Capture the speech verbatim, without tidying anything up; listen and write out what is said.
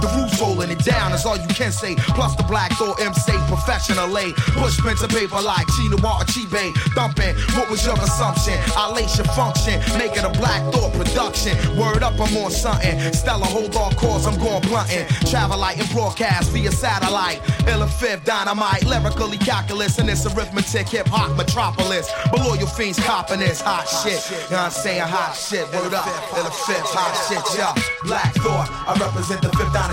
The roots holding it down is all you can say. Plus the Black Thought M C professionally. Push pen to paper like Chinawa or Chibe. Thumping, what was your assumption? I lace your function, make it a Black Thought production. Word up, I'm on something. Stella, hold on course, I'm going blunting. Travel light and broadcast via satellite. Illa fifth, dynamite, lyrically calculus. And it's arithmetic, hip hop metropolis. Below your fiends copping this hot shit. You know what I'm saying? Hot shit, word up. Illa fifth, hot shit, yeah. Black Thought, I represent the fifth dynamite.